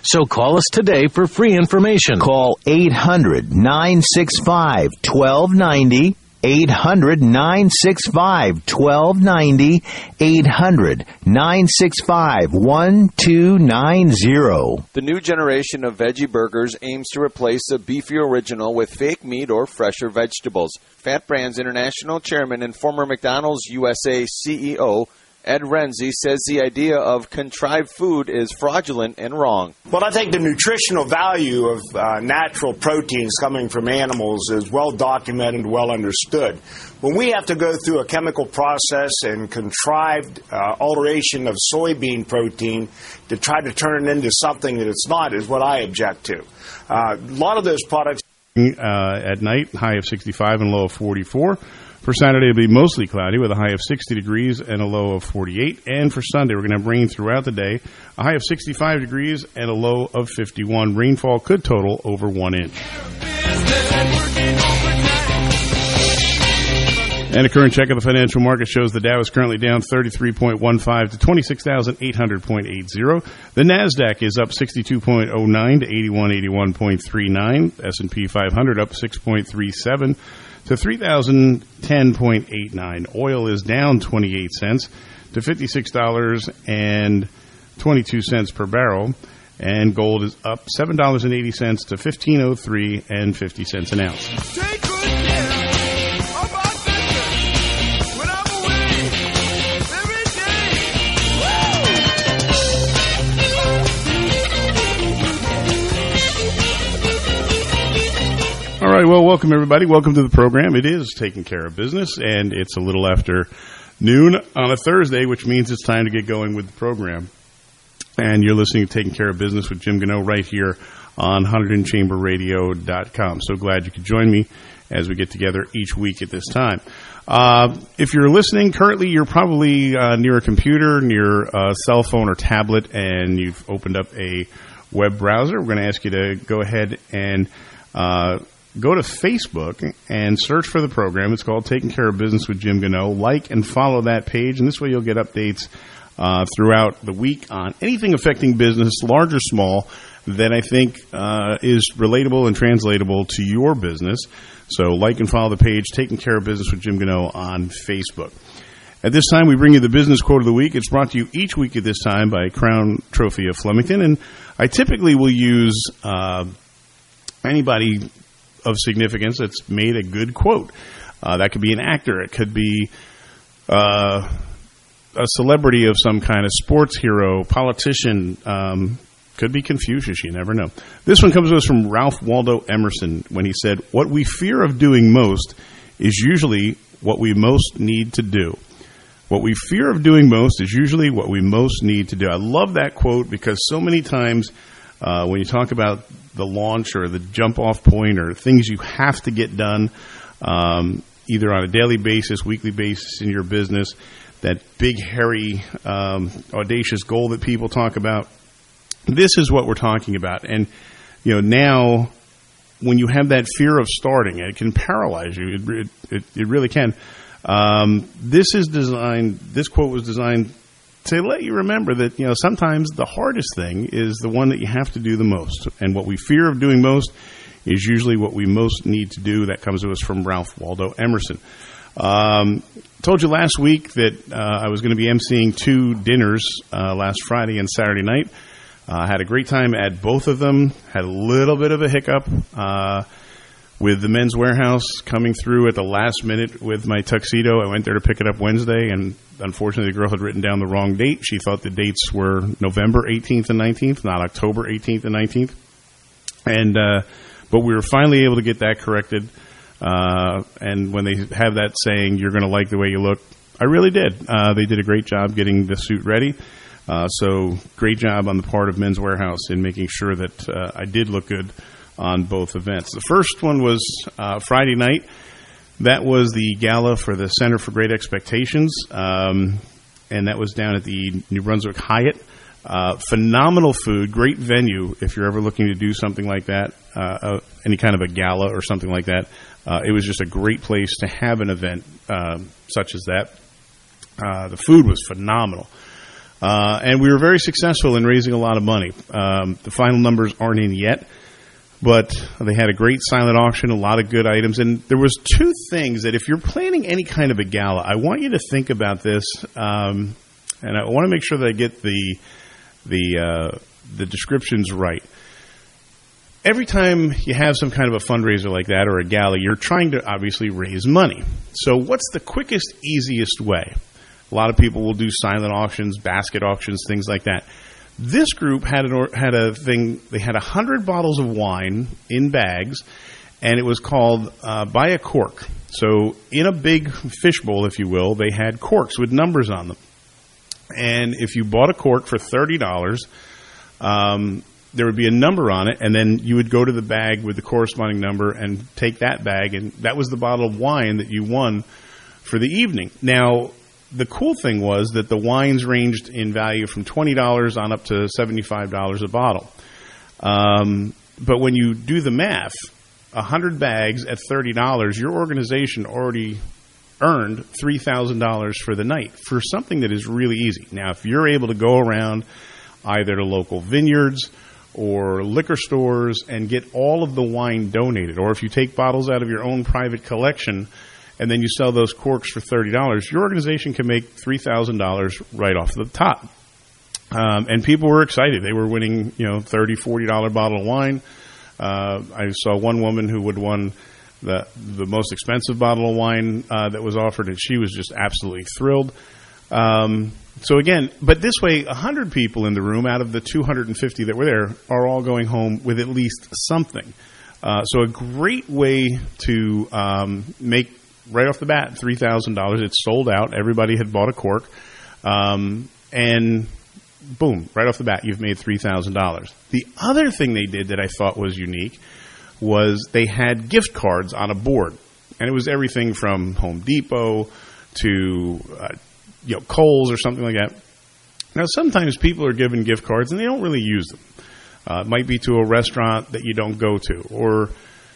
So call us today for free information. Call 800-965-1290. 800-965-1290, 800-965-1290. The new generation of veggie burgers aims to replace a beefy original with fake meat or fresher vegetables. Fat Brands International Chairman and former McDonald's USA CEO Ed Renzi says the idea of contrived food is fraudulent and wrong. Well, I think the nutritional value of natural proteins coming from animals is well documented and well understood. When we have to go through a chemical process and contrived alteration of soybean protein to try to turn it into something that it's not is what I object to. A lot of those products... At night, high of 65 and low of 44. For Saturday, it'll be mostly cloudy with a high of 60 degrees and a low of 48. And for Sunday, we're going to have rain throughout the day, a high of 65 degrees and a low of 51. Rainfall could total over 1 inch. And a current check of the financial market shows the Dow is currently down 33.15 to 26,800.80. The NASDAQ is up 62.09 to 8181.39. S&P 500 up 6.37 to 3,010.89. Oil is down 28 cents to $56.22 per barrel. And gold is up $7.80 to $15.03.50 an ounce. Take good care of our business when I'm away every day. All right, well, welcome everybody. Welcome to the program. It is Taking Care of Business, and it's a little after noon on a Thursday, which means it's time to get going with the program. And you're listening to Taking Care of Business with Jim Gano right here on HunterdonChamberRadio.com. So glad you could join me as we get together each week at this time. If you're listening currently, you're probably near a computer, near a cell phone or tablet, and you've opened up a web browser. We're going to ask you to go ahead and go to Facebook and search for the program. It's called Taking Care of Business with Jim Gano. Like and follow that page, and this way you'll get updates throughout the week on anything affecting business, large or small, that I think is relatable and translatable to your business. So like and follow the page, Taking Care of Business with Jim Gano on Facebook. At this time, we bring you the business quote of the week. It's brought to you each week at this time by Crown Trophy of Flemington. And I typically will use anybody of significance that's made a good quote. That could be an actor. It could be a celebrity of some kind, of sports hero, politician, could be Confucius, you never know. This one comes to us from Ralph Waldo Emerson when he said, "What we fear of doing most is usually what we most need to do." What we fear of doing most is usually what we most need to do. I love that quote because so many times when you talk about the launch or the jump-off point or things you have to get done, either on a daily basis, weekly basis in your business, that big, hairy, audacious goal that people talk about. This is what we're talking about. And, you know, now when you have that fear of starting, it can paralyze you. It really can. This quote was designed to let you remember that, you know, sometimes the hardest thing is the one that you have to do the most. And what we fear of doing most is usually what we most need to do. That comes to us from Ralph Waldo Emerson. Told you last week that I was going to be emceeing 2 dinners last Friday and Saturday night. Had a great time at both of them. Had a little bit of a hiccup with the Men's Warehouse coming through at the last minute with my tuxedo. I went there to pick it up Wednesday, and unfortunately the girl had written down the wrong date. She thought the dates were November 18th and 19th, not October 18th and 19th. And but we were finally able to get that corrected. And when they have that saying, "You're going to like the way you look," I really did. They did a great job getting the suit ready. So great job on the part of Men's Warehouse in making sure that I did look good on both events. The first one was Friday night. That was the gala for the Center for Great Expectations, and that was down at the New Brunswick Hyatt. Phenomenal food, great venue if you're ever looking to do something like that, any kind of a gala or something like that. It was just a great place to have an event such as that. The food was phenomenal. And we were very successful in raising a lot of money. The final numbers aren't in yet, but they had a great silent auction, a lot of good items. And there was two things that if you're planning any kind of a gala, I want you to think about this, and I want to make sure that I get the descriptions right. Every time you have some kind of a fundraiser like that or a gala, you're trying to obviously raise money. So what's the quickest, easiest way? A lot of people will do silent auctions, basket auctions, things like that. This group had a thing. They had 100 bottles of wine in bags, and it was called Buy a Cork. So in a big fishbowl, if you will, they had corks with numbers on them. And if you bought a cork for $30, there would be a number on it, and then you would go to the bag with the corresponding number and take that bag, and that was the bottle of wine that you won for the evening. Now, the cool thing was that the wines ranged in value from $20 on up to $75 a bottle. But when you do the math, 100 bags at $30, your organization already earned $3,000 for the night for something that is really easy. Now, if you're able to go around either to local vineyards or liquor stores and get all of the wine donated, or if you take bottles out of your own private collection and then you sell those corks for $30, your organization can make $3,000 right off the top. And people were excited. They were winning, $30, $40 bottle of wine. I saw one woman who would won the most expensive bottle of wine that was offered, and she was just absolutely thrilled. So again, but this way, 100 people in the room out of the 250 that were there are all going home with at least something. So a great way to make, right off the bat, $3,000. It's sold out. Everybody had bought a cork. And boom, right off the bat, you've made $3,000. The other thing they did that I thought was unique was they had gift cards on a board. And it was everything from Home Depot to Kohl's or something like that. Now, sometimes people are given gift cards and they don't really use them. It might be to a restaurant that you don't go to, or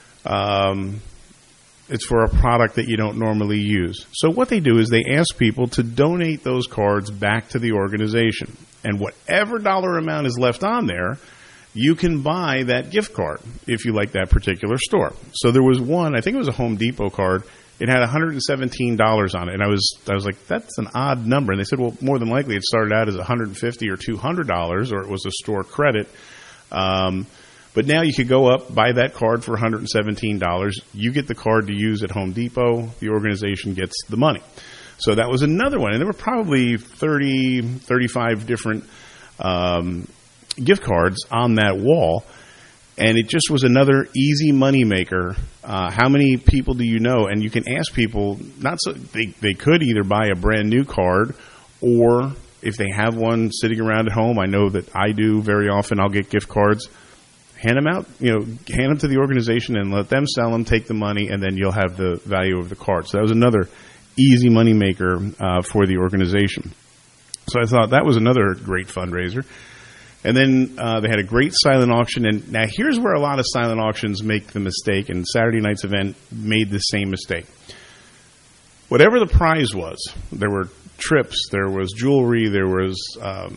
it's for a product that you don't normally use. So what they do is they ask people to donate those cards back to the organization. And whatever dollar amount is left on there, you can buy that gift card if you like that particular store. So there was one, I think it was a Home Depot card. It had $117 on it, and I was like, that's an odd number. And they said, well, more than likely it started out as $150 or $200, or it was a store credit. But now you could go up, buy that card for $117. You get the card to use at Home Depot. The organization gets the money. So that was another one. And there were probably 30, 35 different gift cards on that wall. And it just was another easy money maker. How many people do you know? And you can ask people, they could either buy a brand new card, or if they have one sitting around at home, I know that I do very often, I'll get gift cards, hand them out, hand them to the organization and let them sell them, take the money, and then you'll have the value of the card. So that was another easy money maker for the organization. So I thought that was another great fundraiser. And then they had a great silent auction. And now here's where a lot of silent auctions make the mistake, and Saturday night's event made the same mistake. Whatever the prize was, there were trips, there was jewelry, there was a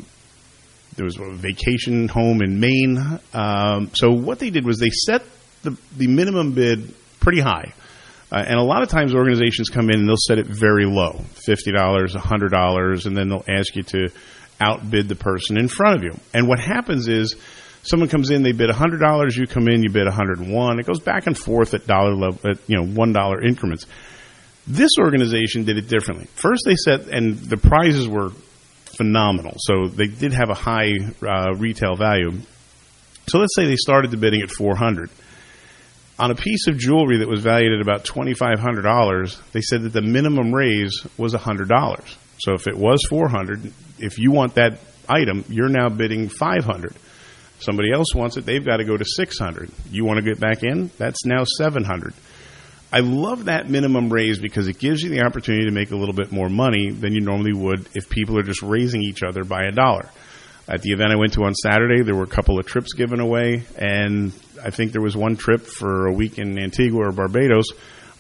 vacation home in Maine. So what they did was they set the minimum bid pretty high. And a lot of times organizations come in and they'll set it very low, $50, $100, and then they'll ask you to outbid the person in front of you. And what happens is someone comes in, they bid $100, you come in, you bid $101. It goes back and forth at dollar level, at $1 increments. This organization did it differently. First they set, and the prizes were phenomenal. So they did have a high retail value. So let's say they started the bidding at $400. On a piece of jewelry that was valued at about $2,500, they said that the minimum raise was $100. So if it was $400, if you want that item, you're now bidding $500. Somebody else wants it, they've got to go to $600. You want to get back in? That's now $700. I love that minimum raise because it gives you the opportunity to make a little bit more money than you normally would if people are just raising each other by $1. At the event I went to on Saturday, there were a couple of trips given away, and I think there was one trip for a week in Antigua or Barbados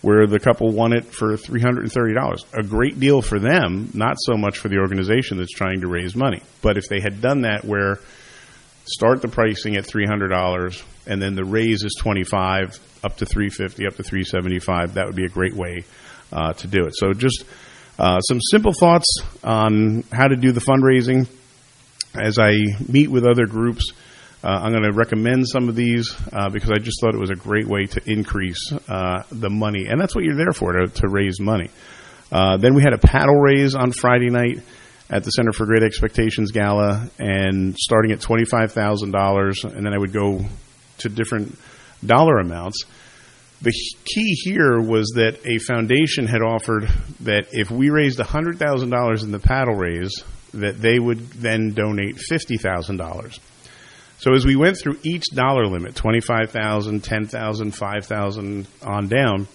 where the couple won it for $330. A great deal for them, not so much for the organization that's trying to raise money. But if they had done that where start the pricing at $300 and then the raise is $25 up to $350 up to $375, that would be a great way to do it. So just some simple thoughts on how to do the fundraising. As I meet with other groups, I'm going to recommend some of these because I just thought it was a great way to increase the money. And that's what you're there for, to raise money. Then we had a paddle raise on Friday night at the Center for Great Expectations Gala, and starting at $25,000, and then I would go to different dollar amounts. The key here was that a foundation had offered that if we raised $100,000 in the paddle raise, that they would then donate $50,000. So as we went through each dollar limit, $25,000, $10,000, $5,000 on down,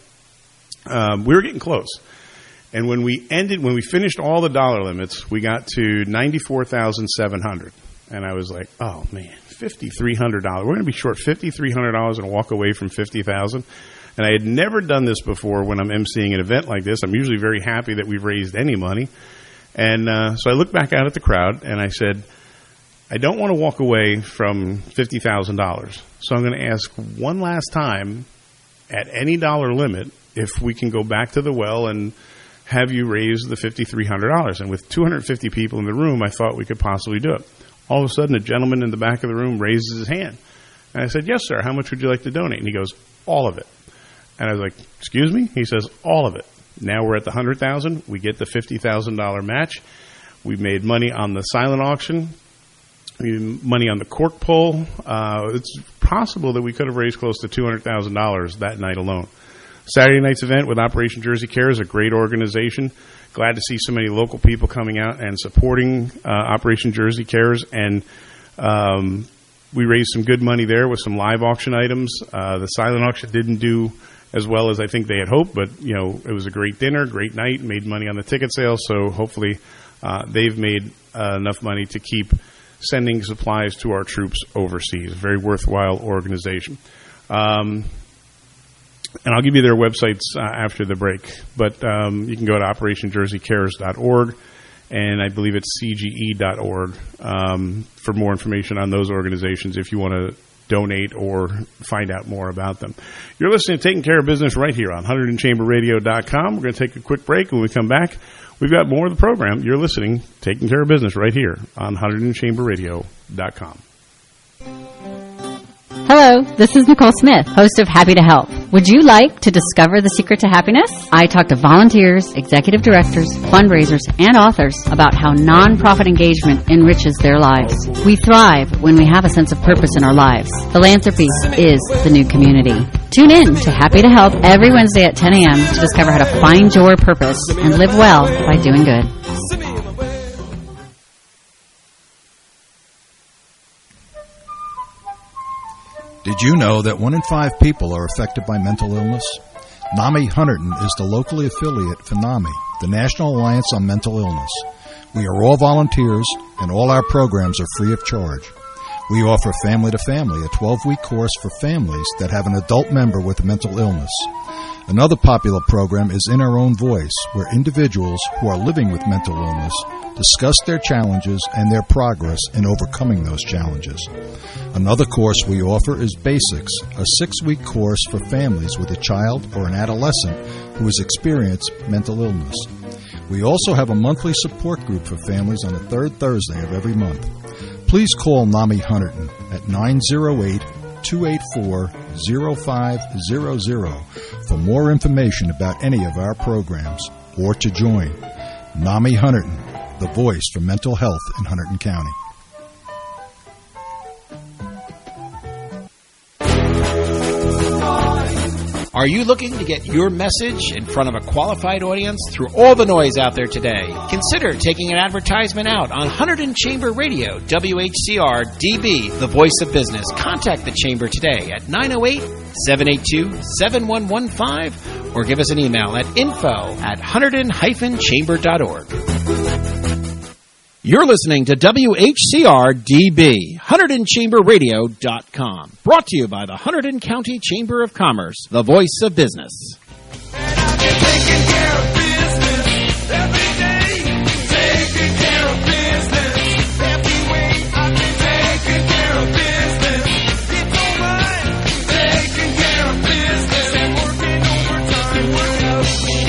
we were getting close. And when we finished all the dollar limits, we got to $94,700. And I was like, oh man, $5,300. We're going to be short $5,300 and walk away from $50,000. And I had never done this before when I'm emceeing an event like this. I'm usually very happy that we've raised any money. And so I looked back out at the crowd and I said, I don't want to walk away from $50,000. So I'm going to ask one last time at any dollar limit if we can go back to the well and have you raise the $5,300. And with 250 people in the room, I thought we could possibly do it. All of a sudden, a gentleman in the back of the room raises his hand. And I said, yes, sir, how much would you like to donate? And he goes, all of it. And I was like, excuse me? He says, all of it. Now we're at the $100,000. We get the $50,000 match. We made money on the silent auction. We made money on the cork pull. It's possible that we could have raised close to $200,000 that night alone. Saturday night's event with Operation Jersey Cares, a great organization. Glad to see so many local people coming out and supporting Operation Jersey Cares. And we raised some good money there with some live auction items. The silent auction didn't do as well as I think they had hoped, but it was a great dinner, great night, made money on the ticket sales. So hopefully they've made enough money to keep sending supplies to our troops overseas. A very worthwhile organization. And I'll give you their websites after the break. But you can go to OperationJerseyCares.org, and I believe it's CGE.org for more information on those organizations if you want to donate or find out more about them. You're listening to Taking Care of Business right here on 100chamberradio.com. We're going to take a quick break. When we come back, we've got more of the program. You're listening to Taking Care of Business right here on 100chamberradio.com. Hello, this is Nicole Smith, host of Happy to Help. Would you like to discover the secret to happiness? I talk to volunteers, executive directors, fundraisers, and authors about how nonprofit engagement enriches their lives. We thrive when we have a sense of purpose in our lives. Philanthropy is the new community. Tune in to Happy to Help every Wednesday at 10 a.m. to discover how to find your purpose and live well by doing good. Did you know that 1 in 5 people are affected by mental illness? NAMI Hunterdon is the locally affiliate for NAMI, the National Alliance on Mental Illness. We are all volunteers, and all our programs are free of charge. We offer Family to Family, a 12-week course for families that have an adult member with a mental illness. Another popular program is In Our Own Voice, where individuals who are living with mental illness discuss their challenges and their progress in overcoming those challenges. Another course we offer is Basics, a 6-week course for families with a child or an adolescent who has experienced mental illness. We also have a monthly support group for families on the third Thursday of every month. Please call NAMI Hunterdon at 908-284-0500 for more information about any of our programs or to join. NAMI Hunterdon, the voice for mental health in Hunterdon County. Are you looking to get your message in front of a qualified audience through all the noise out there today? Consider taking an advertisement out on Hunterdon Chamber Radio, WHCR DB, the voice of business. Contact the Chamber today at 908-782-7115 or give us an email at info@hunterdon-chamber.org. You're listening to WHCR DB, HunterdonChamberRadio.com. Brought to you by the Hunterdon County Chamber of Commerce, the voice of business. taking care of business every day. Taking care of business every way. I've been taking care of business. It's alright. Taking care of business and working overtime. Work out.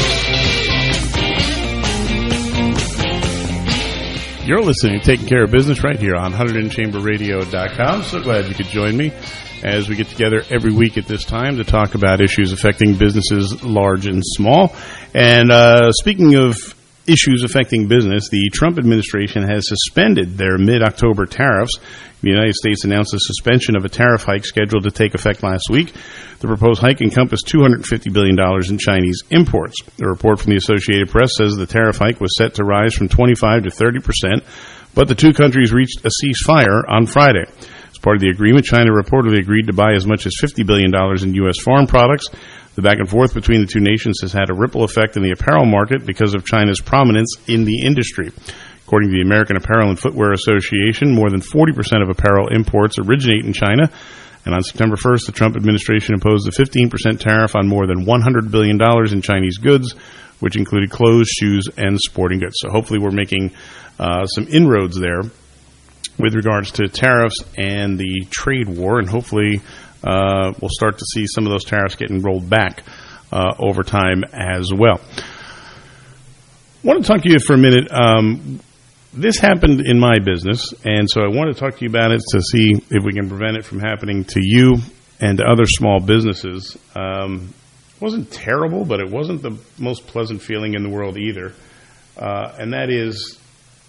You're listening to Taking Care of Business right here on 100chamberradio.com. So glad you could join me as we get together every week at this time to talk about issues affecting businesses large and small. And speaking of issues affecting business, the Trump administration has suspended their mid-October tariffs. The United States announced a suspension of a tariff hike scheduled to take effect last week. The proposed hike encompassed $250 billion in Chinese imports. A report from the Associated Press says the tariff hike was set to rise from 25% to 30%, but the two countries reached a ceasefire on Friday. As part of the agreement, China reportedly agreed to buy as much as $50 billion in U.S. farm products. The back and forth between the two nations has had a ripple effect in the apparel market because of China's prominence in the industry. According to the American Apparel and Footwear Association, more than 40% of apparel imports originate in China. And on September 1st, the Trump administration imposed a 15% tariff on more than $100 billion in Chinese goods, which included clothes, shoes, and sporting goods. So hopefully we're making some inroads there with regards to tariffs and the trade war, and hopefully we'll start to see some of those tariffs getting rolled back over time as well. I want to talk to you for a minute. This happened in my business, and so I want to talk to you about it to see if we can prevent it from happening to you and to other small businesses. It wasn't terrible, but it wasn't the most pleasant feeling in the world either, and that is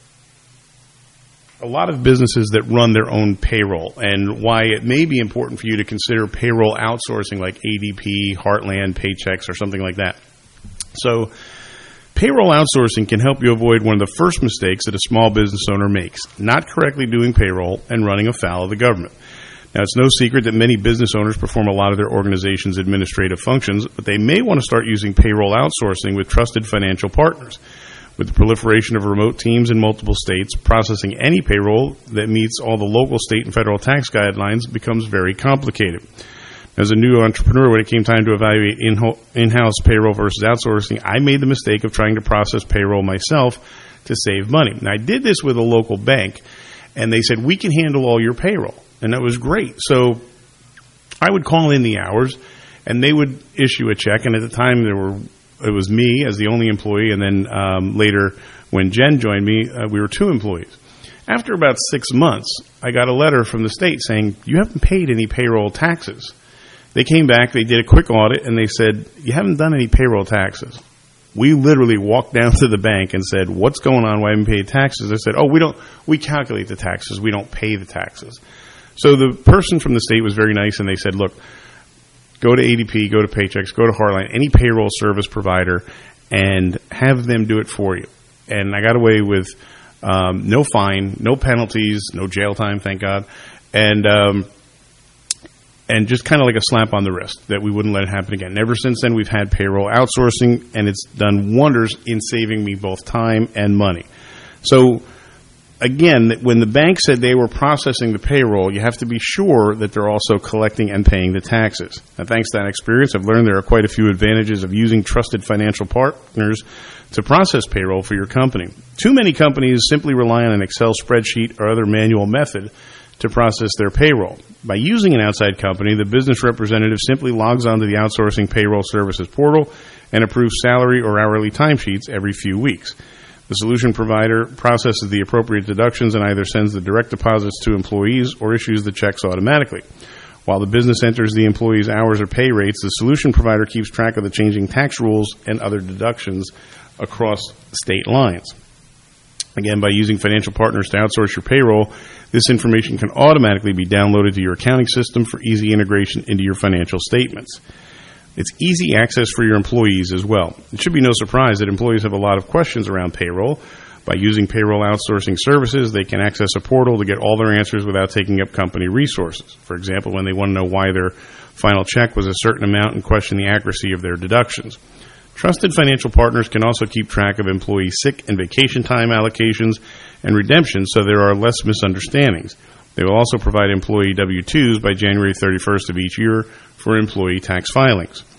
a lot of businesses that run their own payroll, and why it may be important for you to consider payroll outsourcing like ADP, Heartland, Paychex, or something like that. So payroll outsourcing can help you avoid one of the first mistakes that a small business owner makes, not correctly doing payroll and running afoul of the government. Now, it's no secret that many business owners perform a lot of their organization's administrative functions, but they may want to start using payroll outsourcing with trusted financial partners. With the proliferation of remote teams in multiple states, processing any payroll that meets all the local, state, and federal tax guidelines becomes very complicated. As a new entrepreneur, when it came time to evaluate in-house payroll versus outsourcing, I made the mistake of trying to process payroll myself to save money. Now, I did this with a local bank, and they said, we can handle all your payroll. And that was great. So I would call in the hours, and they would issue a check. And at the time, it was me as the only employee, and then later when Jen joined me, we were two employees. After about 6 months, I got a letter from the state saying, you haven't paid any payroll taxes. They came back, they did a quick audit, and they said, you haven't done any payroll taxes. We literally walked down to the bank and said, what's going on? Why haven't you paid taxes? They said, we calculate the taxes. We don't pay the taxes. So the person from the state was very nice, and they said, look, go to ADP, go to Paychex, go to Heartland, any payroll service provider, and have them do it for you. And I got away with no fine, no penalties, no jail time, thank God, and just kind of like a slap on the wrist that we wouldn't let it happen again. And ever since then, we've had payroll outsourcing, and it's done wonders in saving me both time and money. So, again, when the bank said they were processing the payroll, you have to be sure that they're also collecting and paying the taxes. Now, thanks to that experience, I've learned there are quite a few advantages of using trusted financial partners to process payroll for your company. Too many companies simply rely on an Excel spreadsheet or other manual method to process their payroll. By using an outside company, the business representative simply logs onto the outsourcing payroll services portal and approves salary or hourly timesheets every few weeks. The solution provider processes the appropriate deductions and either sends the direct deposits to employees or issues the checks automatically. While the business enters the employee's hours or pay rates, the solution provider keeps track of the changing tax rules and other deductions across state lines. Again, by using financial partners to outsource your payroll, this information can automatically be downloaded to your accounting system for easy integration into your financial statements. It's easy access for your employees as well. It should be no surprise that employees have a lot of questions around payroll. By using payroll outsourcing services, they can access a portal to get all their answers without taking up company resources. For example, when they want to know why their final check was a certain amount and question the accuracy of their deductions. Trusted financial partners can also keep track of employee sick and vacation time allocations and redemptions so there are less misunderstandings. They will also provide employee W-2s by January 31st of each year for employee tax filings.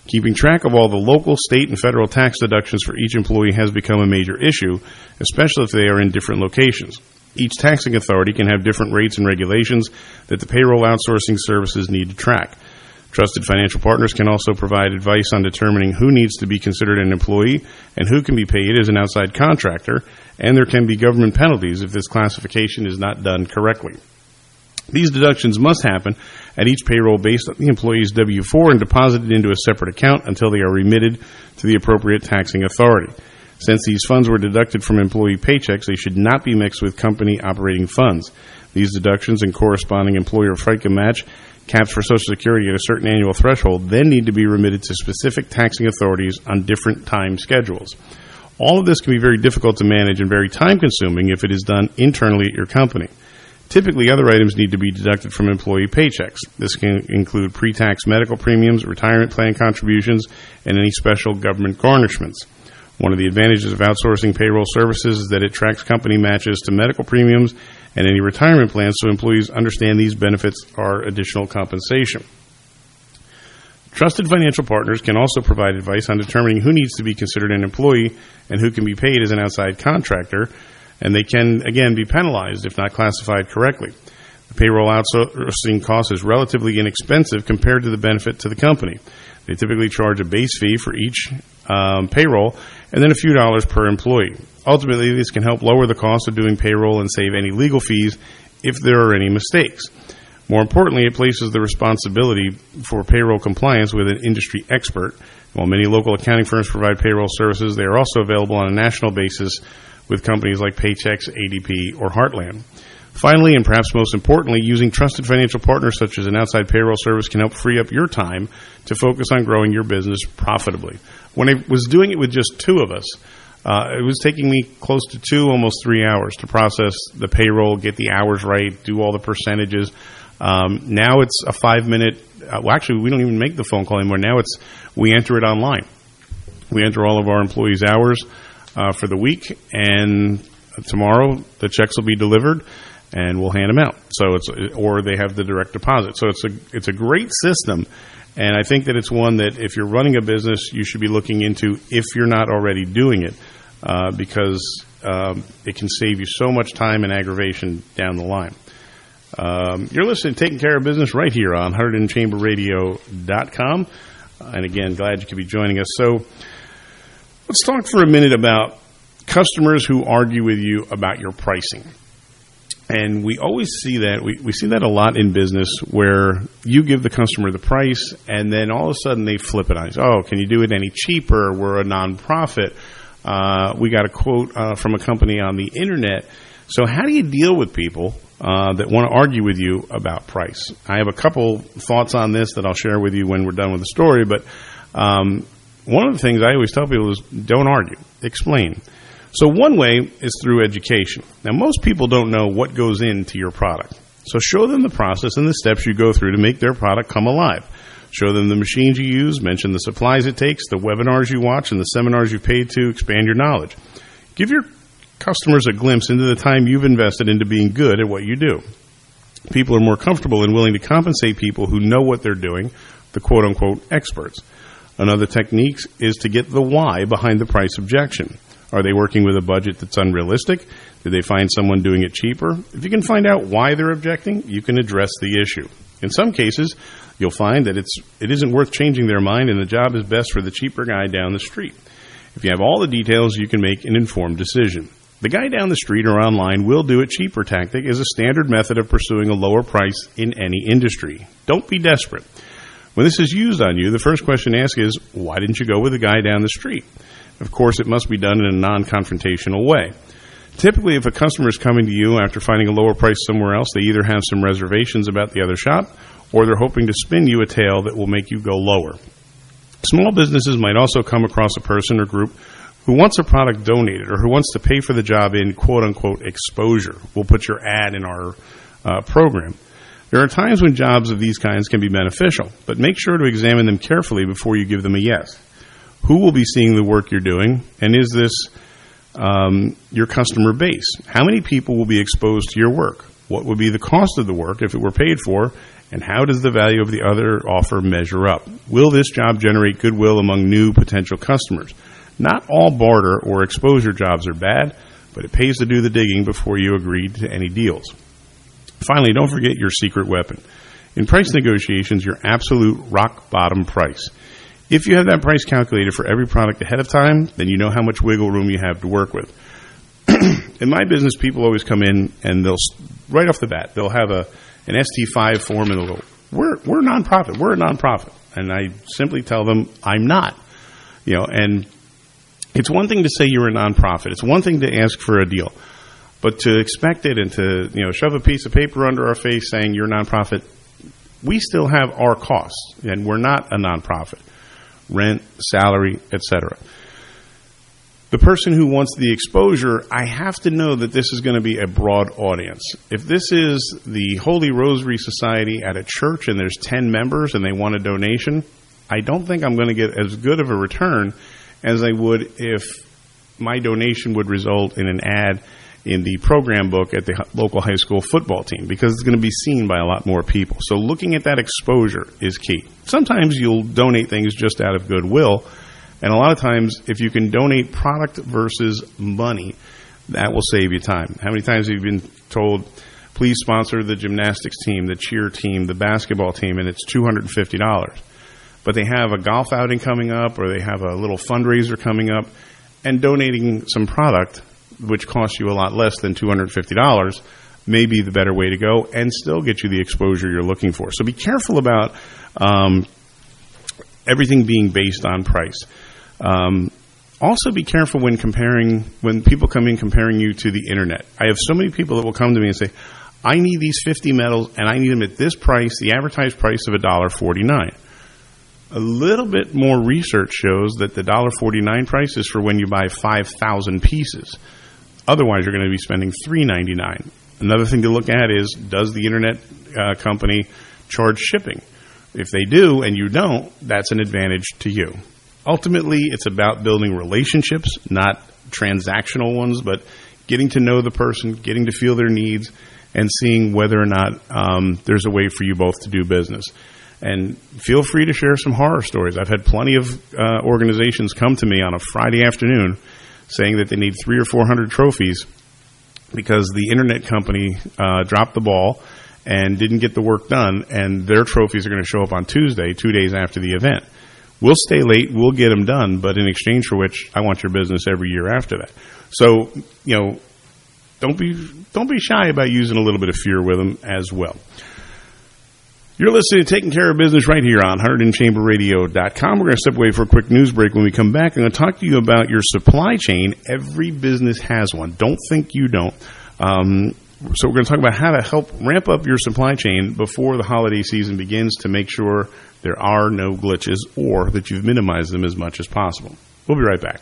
Keeping track of all the local, state, and federal tax deductions for each employee has become a major issue, especially if they are in different locations. Each taxing authority can have different rates and regulations that the payroll outsourcing services need to track. Trusted Financial Partners can also provide advice on determining who needs to be considered an employee and who can be paid as an outside contractor, and there can be government penalties if this classification is not done correctly. These deductions must happen at each payroll based on the employee's W-4 and deposited into a separate account until they are remitted to the appropriate taxing authority. Since these funds were deducted from employee paychecks, they should not be mixed with company operating funds. These deductions and corresponding employer FICA match caps for Social Security at a certain annual threshold then need to be remitted to specific taxing authorities on different time schedules. All of this can be very difficult to manage and very time-consuming if it is done internally at your company. Typically, other items need to be deducted from employee paychecks. This can include pre-tax medical premiums, retirement plan contributions, and any special government garnishments. One of the advantages of outsourcing payroll services is that it tracks company matches to medical premiums and any retirement plans so employees understand these benefits are additional compensation. Trusted Financial Partners can also provide advice on determining who needs to be considered an employee and who can be paid as an outside contractor, and they can, again, be penalized if not classified correctly. The payroll outsourcing cost is relatively inexpensive compared to the benefit to the company. They typically charge a base fee for each payroll and then a few dollars per employee. Ultimately, this can help lower the cost of doing payroll and save any legal fees if there are any mistakes. More importantly, it places the responsibility for payroll compliance with an industry expert. While many local accounting firms provide payroll services, they are also available on a national basis with companies like Paychex, ADP, or Heartland. Finally, and perhaps most importantly, using trusted financial partners such as an outside payroll service can help free up your time to focus on growing your business profitably. When I was doing it with just two of us, it was taking me close to 2, almost 3 hours to process the payroll, get the hours right, do all the percentages. Now it's a 5-minute, well, actually, we don't even make the phone call anymore. Now we enter it online. We enter all of our employees' hours for the week, and tomorrow the checks will be delivered, and we'll hand them out. So or they have the direct deposit. So it's a great system, and I think that it's one that if you're running a business, you should be looking into if you're not already doing it, because it can save you so much time and aggravation down the line. You're listening to Taking Care of Business right here on HunterdonChamberRadio.com. And again, glad you could be joining us. So let's talk for a minute about customers who argue with you about your pricing. And we always see that. We see that a lot in business where you give the customer the price and then all of a sudden they flip it on you. Oh, can you do it any cheaper? We're a nonprofit. We got a quote from a company on the internet. So how do you deal with people that want to argue with you about price? I have a couple thoughts on this that I'll share with you when we're done with the story. But one of the things I always tell people is don't argue. Explain. So one way is through education. Now, most people don't know what goes into your product. So show them the process and the steps you go through to make their product come alive. Show them the machines you use, mention the supplies it takes, the webinars you watch, and the seminars you paid to expand your knowledge. Give your customers a glimpse into the time you've invested into being good at what you do. People are more comfortable and willing to compensate people who know what they're doing, the quote-unquote experts. Another technique is to get the why behind the price objection. Are they working with a budget that's unrealistic? Did they find someone doing it cheaper? If you can find out why they're objecting, you can address the issue. In some cases, you'll find that it isn't worth changing their mind and the job is best for the cheaper guy down the street. If you have all the details, you can make an informed decision. The guy down the street or online will do it cheaper tactic is a standard method of pursuing a lower price in any industry. Don't be desperate. When this is used on you, the first question to ask is, why didn't you go with the guy down the street? Of course, it must be done in a non-confrontational way. Typically, if a customer is coming to you after finding a lower price somewhere else, they either have some reservations about the other shop or they're hoping to spin you a tale that will make you go lower. Small businesses might also come across a person or group who wants a product donated or who wants to pay for the job in quote-unquote exposure. We'll put your ad in our program. There are times when jobs of these kinds can be beneficial, but make sure to examine them carefully before you give them a yes. Who will be seeing the work you're doing, and is this your customer base? How many people will be exposed to your work? What would be the cost of the work if it were paid for, And how does the value of the other offer measure up? Will this job generate goodwill among new potential customers? Not all barter or exposure jobs are bad, but it pays to do the digging before you agree to any deals. Finally, don't forget your secret weapon. In price negotiations, your absolute rock bottom price. If you have that price calculated for every product ahead of time, then you know how much wiggle room you have to work with. In my business, people always come in and they'll, right off the bat, they'll have an ST5 form and they'll go, we're a nonprofit. We're a nonprofit. And I simply tell them, I'm not. And it's one thing to say you're a nonprofit. It's one thing to ask for a deal. But to expect it and to, shove a piece of paper under our face saying you're a nonprofit, we still have our costs, and we're not a nonprofit. Rent, salary, etc. The person who wants the exposure, I have to know that this is going to be a broad audience. If this is the Holy Rosary Society at a church and there's 10 members and they want a donation, I don't think I'm going to get as good of a return as I would if my donation would result in an ad in the program book at the local high school football team, because it's going to be seen by a lot more people. So looking at that exposure is key. Sometimes you'll donate things just out of goodwill, and a lot of times if you can donate product versus money, that will save you time. How many times have you been told, please sponsor the gymnastics team, the cheer team, the basketball team, and it's $250. But they have a golf outing coming up, or they have a little fundraiser coming up, and donating some product, which costs you a lot less than $250, may be the better way to go and still get you the exposure you're looking for. So be careful about everything being based on price. Also be careful when people come in comparing you to the internet. I have so many people that will come to me and say, I need these 50 medals and I need them at this price, the advertised price of $1.49. A little bit more research shows that the $1.49 price is for when you buy 5,000 pieces. Otherwise, you're going to be spending $3.99. Another thing to look at is, does the internet company charge shipping? If they do and you don't, that's an advantage to you. Ultimately, it's about building relationships, not transactional ones, but getting to know the person, getting to feel their needs, and seeing whether or not there's a way for you both to do business. And feel free to share some horror stories. I've had plenty of organizations come to me on a Friday afternoon saying that they need 300 or 400 trophies because the internet company dropped the ball and didn't get the work done, and their trophies are going to show up on Tuesday, 2 days after the event. We'll stay late, we'll get them done, but in exchange for which, I want your business every year after that. So, don't be shy about using a little bit of fear with them as well. You're listening to Taking Care of Business right here on HunterdonChamberRadio.com. We're going to step away for a quick news break. When we come back, I'm going to talk to you about your supply chain. Every business has one. Don't think you don't. So we're going to talk about how to help ramp up your supply chain before the holiday season begins to make sure there are no glitches or that you've minimized them as much as possible. We'll be right back.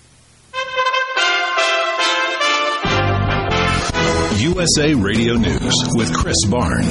USA Radio News with Chris Barnes.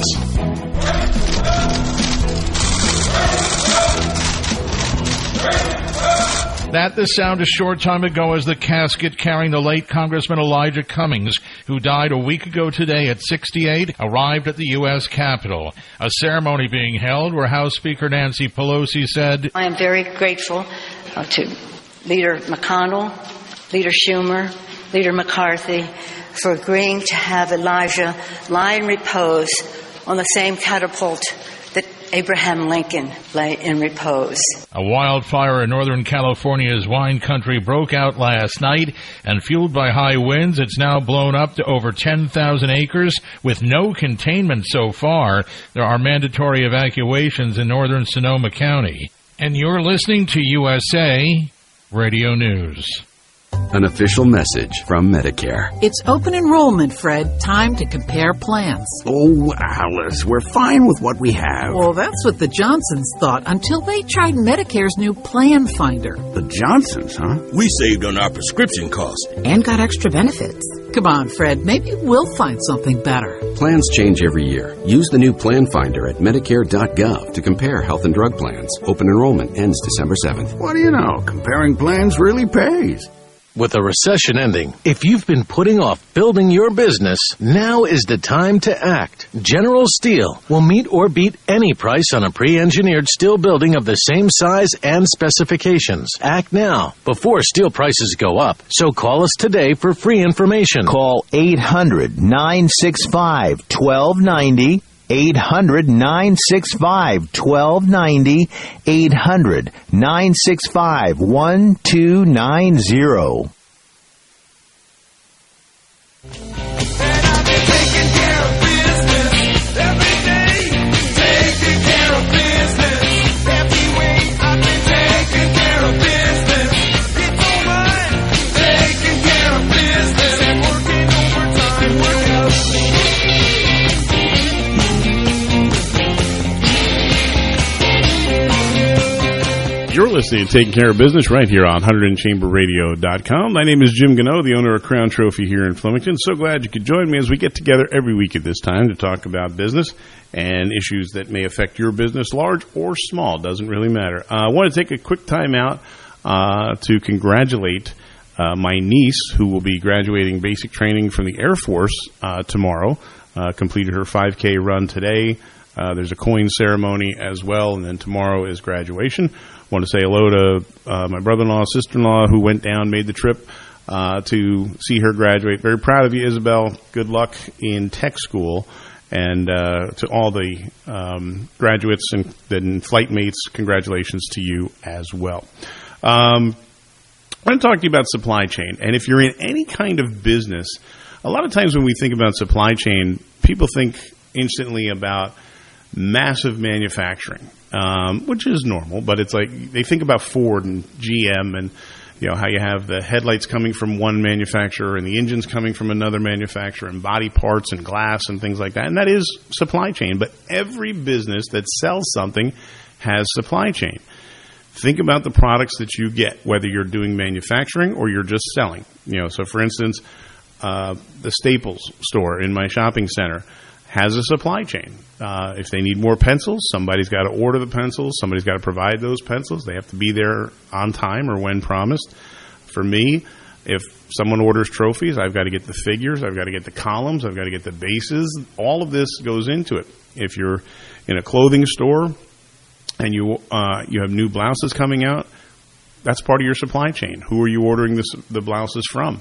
That the sound a short time ago as the casket carrying the late Congressman Elijah Cummings, who died a week ago today at 68, arrived at the U.S. Capitol. A ceremony being held where House Speaker Nancy Pelosi said, I am very grateful to Leader McConnell, Leader Schumer, Leader McCarthy for agreeing to have Elijah lie in repose on the same catapult that Abraham Lincoln lay in repose. A wildfire in Northern California's wine country broke out last night, and fueled by high winds, it's now blown up to over 10,000 acres with no containment so far. There are mandatory evacuations in northern Sonoma County. And you're listening to USA Radio News. An official message from Medicare. It's open enrollment, Fred. Time to compare plans. Oh, Alice, we're fine with what we have. Well, that's what the Johnsons thought until they tried Medicare's new Plan Finder. The Johnsons, huh? We saved on our prescription costs. And got extra benefits. Come on, Fred. Maybe we'll find something better. Plans change every year. Use the new Plan Finder at Medicare.gov to compare health and drug plans. Open enrollment ends December 7th. What do you know? Comparing plans really pays. With a recession ending, if you've been putting off building your business, now is the time to act. General Steel will meet or beat any price on a pre-engineered steel building of the same size and specifications. Act now before steel prices go up. So call us today for free information. Call 800-965-1290. 800-965-1290. 800-965-1290. You're listening to Taking Care of Business right here on 100chamberradio.com. My name is Jim Gano, the owner of Crown Trophy here in Flemington. So glad you could join me as we get together every week at this time to talk about business and issues that may affect your business, large or small, doesn't really matter. I want to take a quick time out to congratulate my niece, who will be graduating basic training from the Air Force tomorrow. Completed her 5K run today. There's a coin ceremony as well, and then tomorrow is graduation. I want to say hello to my brother-in-law, sister-in-law, who went down, made the trip to see her graduate. Very proud of you, Isabel. Good luck in tech school. And to all the graduates and flight mates, congratulations to you as well. I want to talk to you about supply chain. And if you're in any kind of business, a lot of times when we think about supply chain, people think instantly about massive manufacturing, which is normal, but it's like they think about Ford and GM and, you know, how you have the headlights coming from one manufacturer and the engines coming from another manufacturer and body parts and glass and things like that. And that is supply chain. But every business that sells something has supply chain. Think about the products that you get, whether you're doing manufacturing or you're just selling. You know, so for instance, the Staples store in my shopping center has a supply chain. If they need more pencils, somebody's got to order the pencils. Somebody's got to provide those pencils. They have to be there on time or when promised. For me, if someone orders trophies, I've got to get the figures. I've got to get the columns. I've got to get the bases. All of this goes into it. If you're in a clothing store and you have new blouses coming out, that's part of your supply chain. Who are you ordering the blouses from?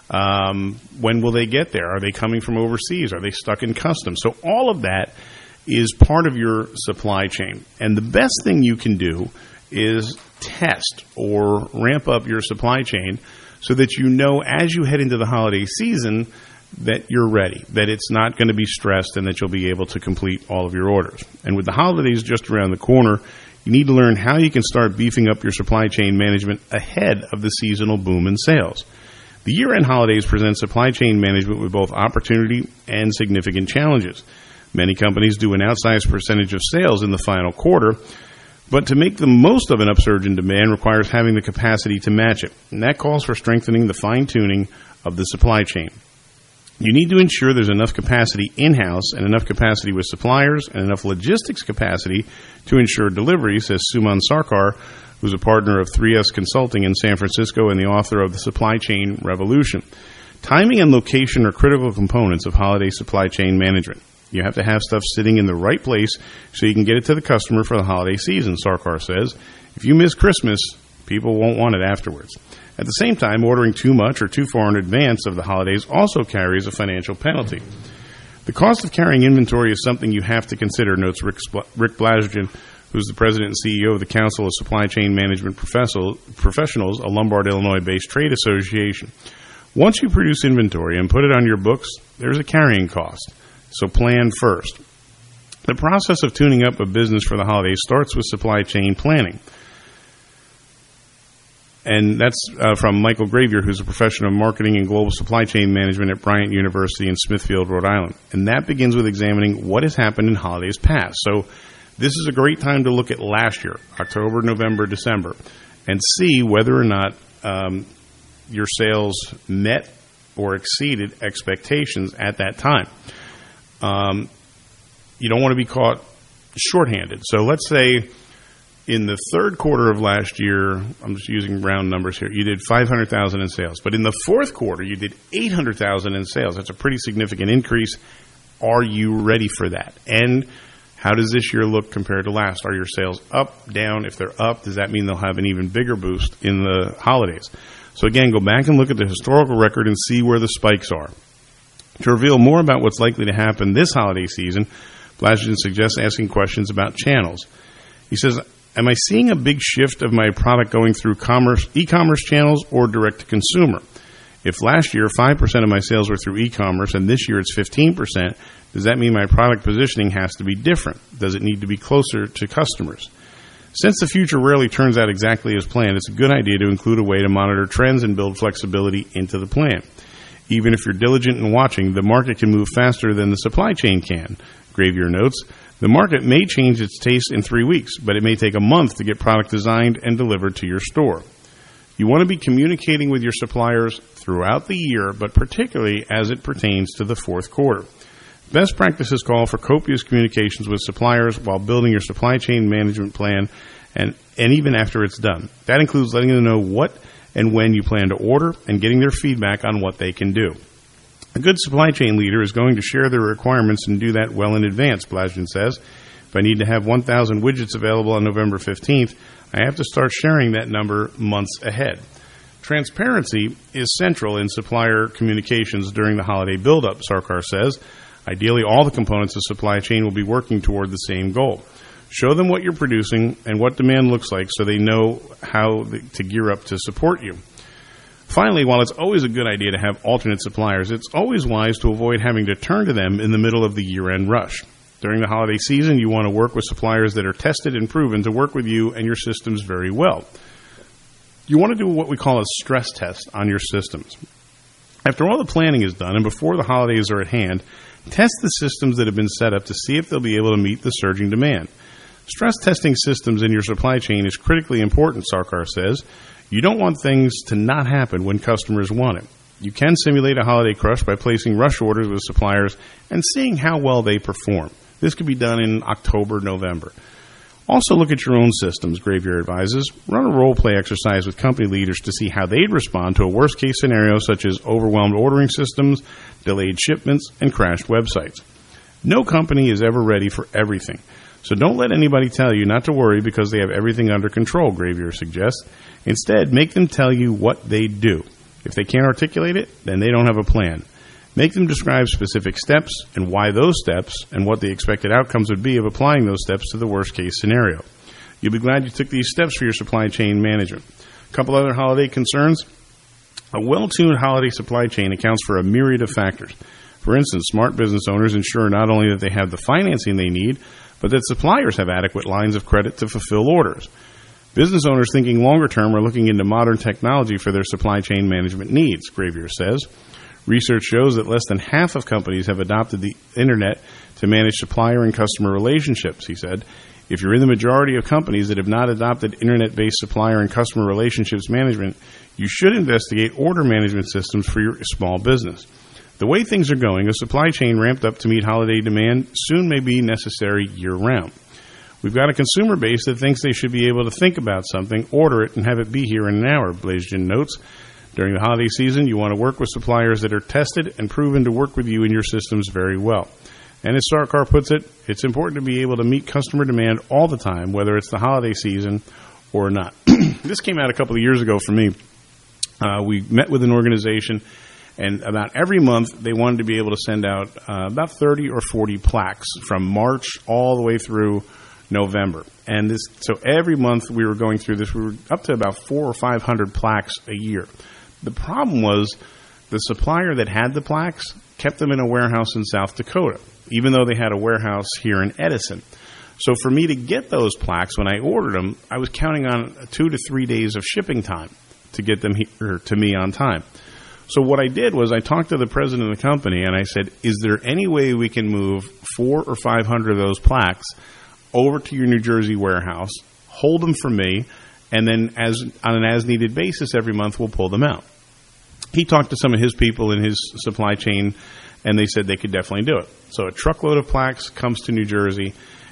When will they get there? Are they coming from overseas? Are they stuck in customs? So all of that is part of your supply chain. And the best thing you can do is test or ramp up your supply chain so that you know as you head into the holiday season that you're ready, that it's not going to be stressed, and that you'll be able to complete all of your orders. And with the holidays just around the corner, you need to learn how you can start beefing up your supply chain management ahead of the seasonal boom in sales. The year-end holidays present supply chain management with both opportunity and significant challenges. Many companies do an outsized percentage of sales in the final quarter, but to make the most of an upsurge in demand requires having the capacity to match it, and that calls for strengthening the fine-tuning of the supply chain. You need to ensure there's enough capacity in-house and enough capacity with suppliers and enough logistics capacity to ensure delivery, says Suman Sarkar, who's a partner of 3S Consulting in San Francisco and the author of The Supply Chain Revolution. Timing and location are critical components of holiday supply chain management. You have to have stuff sitting in the right place so you can get it to the customer for the holiday season, Sarkar says. If you miss Christmas, people won't want it afterwards. At the same time, ordering too much or too far in advance of the holidays also carries a financial penalty. The cost of carrying inventory is something you have to consider, notes Rick Blasergen, who's the president and CEO of the Council of Supply Chain Management Professionals, a Lombard, Illinois-based trade association. Once you produce inventory and put it on your books, there's a carrying cost, so plan first. The process of tuning up a business for the holidays starts with supply chain planning. And that's from Michael Gravier, who's a professor of marketing and global supply chain management at Bryant University in Smithfield, Rhode Island. And that begins with examining what has happened in holidays past. So this is a great time to look at last year, October, November, December, and see whether or not your sales met or exceeded expectations at that time. You don't want to be caught shorthanded. So let's say In the third quarter of last year, I'm just using round numbers here, you did $500,000 in sales. But in the fourth quarter, you did $800,000 in sales. That's a pretty significant increase. Are you ready for that? And how does this year look compared to last? Are your sales up, down? If they're up, does that mean they'll have an even bigger boost in the holidays? So again, go back and look at the historical record and see where the spikes are. To reveal more about what's likely to happen this holiday season, Blasington suggests asking questions about channels. He says, am I seeing a big shift of my product going through e-commerce channels or direct-to-consumer? If last year 5% of my sales were through e-commerce and this year it's 15%, does that mean my product positioning has to be different? Does it need to be closer to customers? Since the future rarely turns out exactly as planned, it's a good idea to include a way to monitor trends and build flexibility into the plan. Even if you're diligent in watching, the market can move faster than the supply chain can. Gravier notes, the market may change its taste in 3 weeks, but it may take a month to get product designed and delivered to your store. You want to be communicating with your suppliers throughout the year, but particularly as it pertains to the fourth quarter. Best practices call for copious communications with suppliers while building your supply chain management plan and even after it's done. That includes letting them know what and when you plan to order and getting their feedback on what they can do. A good supply chain leader is going to share their requirements and do that well in advance, Blasington says. If I need to have 1,000 widgets available on November 15th, I have to start sharing that number months ahead. Transparency is central in supplier communications during the holiday buildup, Sarkar says. Ideally, all the components of supply chain will be working toward the same goal. Show them what you're producing and what demand looks like so they know how to gear up to support you. Finally, while it's always a good idea to have alternate suppliers, it's always wise to avoid having to turn to them in the middle of the year-end rush. During the holiday season, you want to work with suppliers that are tested and proven to work with you and your systems very well. You want to do what we call a stress test on your systems. After all the planning is done and before the holidays are at hand, test the systems that have been set up to see if they'll be able to meet the surging demand. Stress testing systems in your supply chain is critically important, Sarkar says. You don't want things to not happen when customers want it. You can simulate a holiday crush by placing rush orders with suppliers and seeing how well they perform. This could be done in October, November. Also look at your own systems, Gravier advises. Run a role-play exercise with company leaders to see how they'd respond to a worst-case scenario such as overwhelmed ordering systems, delayed shipments, and crashed websites. No company is ever ready for everything. So don't let anybody tell you not to worry because they have everything under control, Gravier suggests. Instead, make them tell you what they do. If they can't articulate it, then they don't have a plan. Make them describe specific steps and why those steps and what the expected outcomes would be of applying those steps to the worst-case scenario. You'll be glad you took these steps for your supply chain management. A couple other holiday concerns. A well-tuned holiday supply chain accounts for a myriad of factors. For instance, smart business owners ensure not only that they have the financing they need, but that suppliers have adequate lines of credit to fulfill orders. Business owners thinking longer term are looking into modern technology for their supply chain management needs, Gravier says. Research shows that less than half of companies have adopted the Internet to manage supplier and customer relationships, he said. If you're in the majority of companies that have not adopted Internet-based supplier and customer relationships management, you should investigate order management systems for your small business. The way things are going, a supply chain ramped up to meet holiday demand soon may be necessary year-round. We've got a consumer base that thinks they should be able to think about something, order it, and have it be here in an hour, Blasington notes. During the holiday season, you want to work with suppliers that are tested and proven to work with you and your systems very well. And as Sarkar puts it, it's important to be able to meet customer demand all the time, whether it's the holiday season or not. This came out a couple of years ago for me. We met with an organization, and about every month they wanted to be able to send out about 30 or 40 plaques from March all the way through November. And so every month we were going through this. We were up to about 400 or 500 plaques a year. The problem was the supplier that had the plaques kept them in a warehouse in South Dakota, even though they had a warehouse here in Edison. So for me to get those plaques when I ordered them, I was counting on 2 to 3 days of shipping time to get them here to me on time. So what I did was I talked to the president of the company and I said, is there any way we can move 400 or 500 of those plaques over to your New Jersey warehouse, hold them for me, and then on an as-needed basis every month we'll pull them out. He talked to some of his people in his supply chain, and they said they could definitely do it. So a truckload of plaques comes to New Jersey,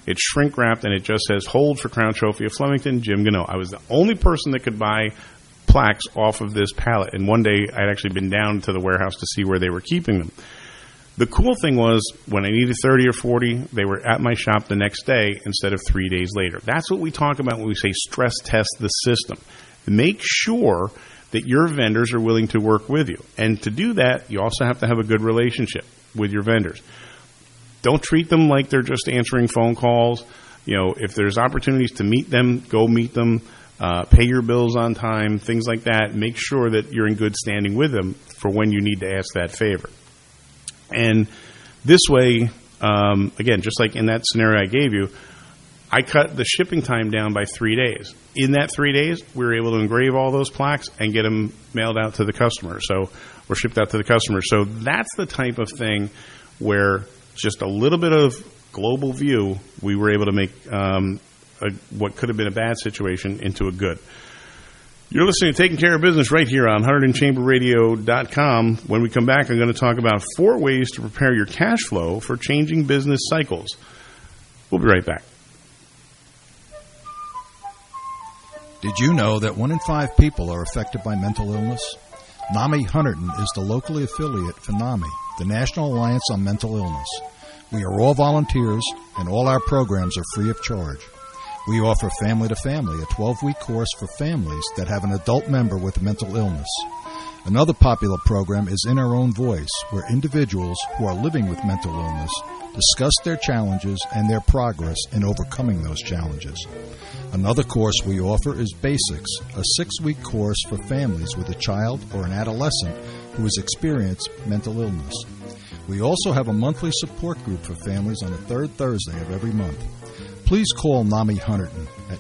It's shrink wrapped, and it just says, "Hold for Crown Trophy of Flemington, Jim Gano." I was the only person that could buy plaques off of this pallet, and one day I'd actually been down to the warehouse to see where they were keeping them. The cool thing was, when I needed 30 or 40, they were at my shop the next day instead of 3 days later. That's what we talk about when we say stress test the system. Make sure that your vendors are willing to work with you. And to do that, you also have to have a good relationship with your vendors. Don't treat them like they're just answering phone calls. You know, if there's opportunities to meet them, go meet them. Pay your bills on time, things like that. Make sure that you're in good standing with them for when you need to ask that favor. And this way, again, just like in that scenario I gave you, I cut the shipping time down by 3 days. In that 3 days, we were able to engrave all those plaques and get them mailed out to the customer, or shipped out to the customer. So that's the type of thing where just a little bit of global view, we were able to make what could have been a bad situation into a good. You're listening to Taking Care of Business right here on HunterdonChamberRadio.com. When we come back, I'm going to talk about 4 ways to prepare your cash flow for changing business cycles. We'll be right back. Did you know that 1 in 5 people are affected by mental illness? NAMI Hunterdon is the locally affiliate for NAMI, the National Alliance on Mental Illness. We are all volunteers, and all our programs are free of charge. We offer Family to Family, a 12-week course for families that have an adult member with mental illness. Another popular program is In Our Own Voice, where individuals who are living with mental illness discuss their challenges and their progress in overcoming those challenges. Another course we offer is Basics, a 6-week course for families with a child or an adolescent who has experienced mental illness. We also have a monthly support group for families on the 3rd Thursday of every month. Please call NAMI Hunterdon at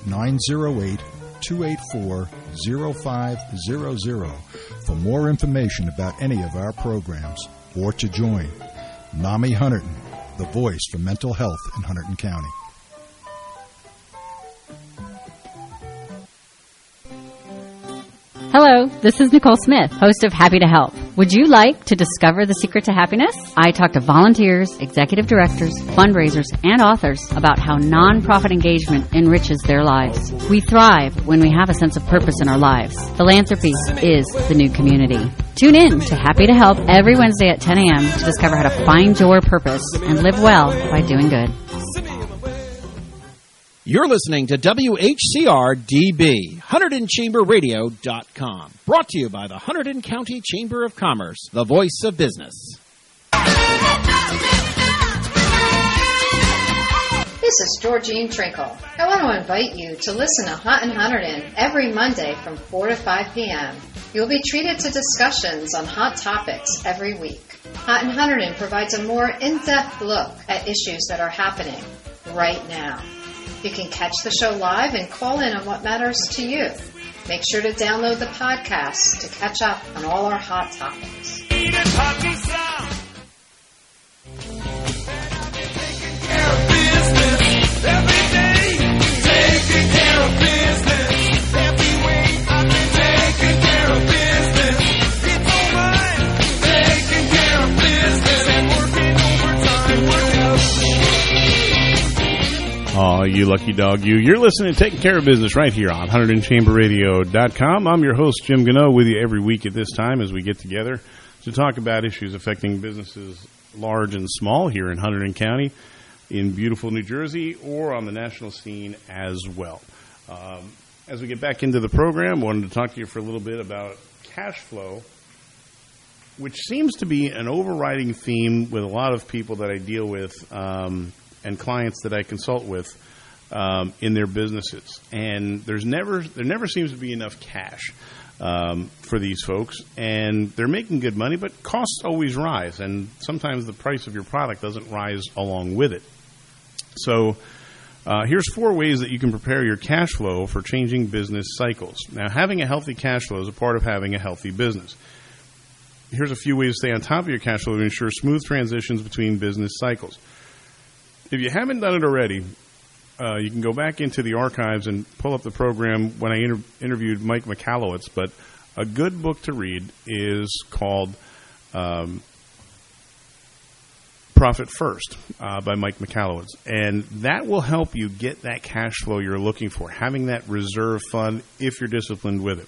908-284-0500 for more information about any of our programs or to join. NAMI Hunterdon, the voice for mental health in Hunterdon County. Hello, this is Nicole Smith, host of Happy to Help. Would you like to discover the secret to happiness? I talk to volunteers, executive directors, fundraisers, and authors about how nonprofit engagement enriches their lives. We thrive when we have a sense of purpose in our lives. Philanthropy is the new community. Tune in to Happy to Help every Wednesday at 10 a.m. to discover how to find your purpose and live well by doing good. You're listening to WHCR-DB, HunterdonChamberRadio.com. Brought to you by the Hunterdon County Chamber of Commerce, the voice of business. This is Georgine Trinkle. I want to invite you to listen to Hunt in Hunterdon every Monday from 4 to 5 p.m. You'll be treated to discussions on hot topics every week. Hunt in Hunterdon provides a more in-depth look at issues that are happening right now. You can catch the show live and call in on what matters to you. Make sure to download the podcast to catch up on all our hot topics. Oh, you lucky dog, you. You're listening to Taking Care of Business right here on HunterdonChamberRadio.com. I'm your host, Jim Gano, with you every week at this time as we get together to talk about issues affecting businesses large and small here in Hunterdon County, in beautiful New Jersey, or on the national scene as well. As we get back into the program, I wanted to talk to you for a little bit about cash flow, which seems to be an overriding theme with a lot of people that I deal with and clients that I consult with in their businesses. And there never seems to be enough cash for these folks. And they're making good money, but costs always rise. And sometimes the price of your product doesn't rise along with it. So here's 4 ways that you can prepare your cash flow for changing business cycles. Now, having a healthy cash flow is a part of having a healthy business. Here's a few ways to stay on top of your cash flow to ensure smooth transitions between business cycles. If you haven't done it already, you can go back into the archives and pull up the program when I interviewed Mike Michalowicz. But a good book to read is called Profit First by Mike Michalowicz. And that will help you get that cash flow you're looking for, having that reserve fund if you're disciplined with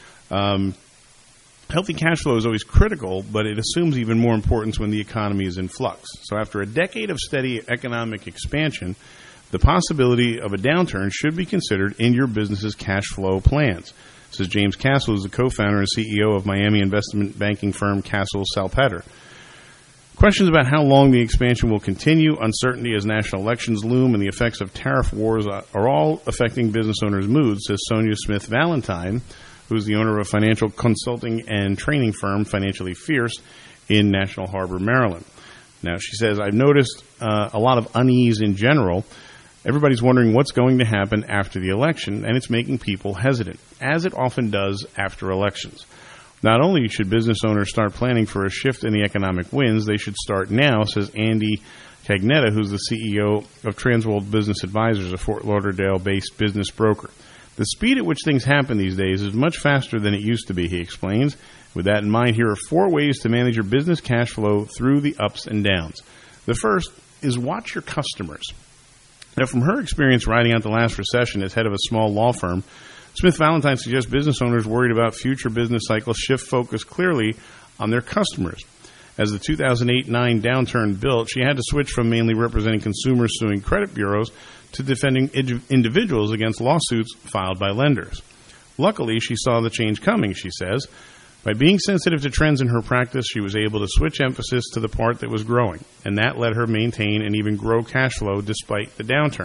it. Healthy cash flow is always critical, but it assumes even more importance when the economy is in flux. So after a decade of steady economic expansion, the possibility of a downturn should be considered in your business's cash flow plans. This is James Castle, who's the co-founder and CEO of Miami investment banking firm Castle Salpeter. Questions about how long the expansion will continue, uncertainty as national elections loom, and the effects of tariff wars are all affecting business owners' moods, says Sonia Smith Valentine, who's the owner of a financial consulting and training firm, Financially Fierce, in National Harbor, Maryland. Now, she says, I've noticed a lot of unease in general. Everybody's wondering what's going to happen after the election, and it's making people hesitant, as it often does after elections. Not only should business owners start planning for a shift in the economic winds, they should start now, says Andy Cagnetta, who's the CEO of Transworld Business Advisors, a Fort Lauderdale-based business broker. The speed at which things happen these days is much faster than it used to be, he explains. With that in mind, here are 4 ways to manage your business cash flow through the ups and downs. The first is watch your customers. Now, from her experience riding out the last recession as head of a small law firm, Smith Valentine suggests business owners worried about future business cycles shift focus clearly on their customers. As the 2008-9 downturn built, she had to switch from mainly representing consumers suing credit bureaus to defending individuals against lawsuits filed by lenders. Luckily, she saw the change coming, she says. By being sensitive to trends in her practice, she was able to switch emphasis to the part that was growing, and that let her maintain and even grow cash flow despite the downturn.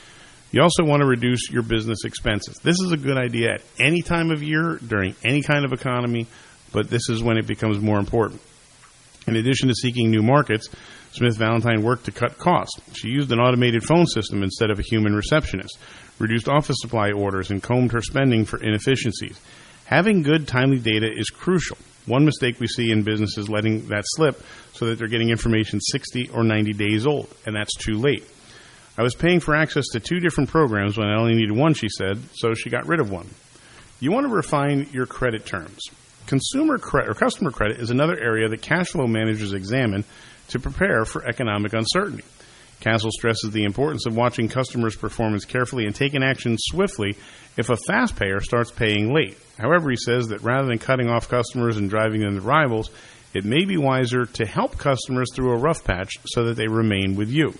You also want to reduce your business expenses. This is a good idea at any time of year, during any kind of economy, but this is when it becomes more important. In addition to seeking new markets, Smith Valentine worked to cut costs. She used an automated phone system instead of a human receptionist, reduced office supply orders, and combed her spending for inefficiencies. Having good, timely data is crucial. One mistake we see in business is letting that slip so that they're getting information 60 or 90 days old, and that's too late. I was paying for access to 2 different programs when I only needed one, she said, so she got rid of one. You want to refine your credit terms. Consumer credit or customer credit is another area that cash flow managers examine to prepare for economic uncertainty. Castle stresses the importance of watching customers' performance carefully and taking action swiftly if a fast payer starts paying late. However, he says that rather than cutting off customers and driving them to rivals, it may be wiser to help customers through a rough patch so that they remain with you.